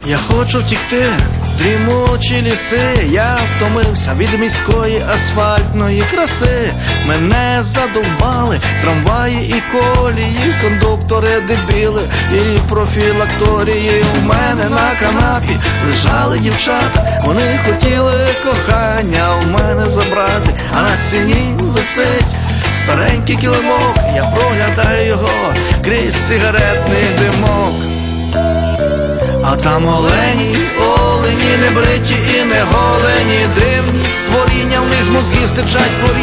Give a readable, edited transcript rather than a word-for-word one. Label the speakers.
Speaker 1: Я хочу втікти в дрімучі ліси, я втомився від міської асфальтної краси. Мене задовбали трамваї і колії, кондуктори дебіли і профілакторії. У мене на канапі лежали дівчата, вони хотіли кохання у мене забрати, а на стіні висить старенький килимок, я проглядаю його крізь сигаретний димок. А там олені, не бриті і не голені, дивні створіння, в них з мозгів стичать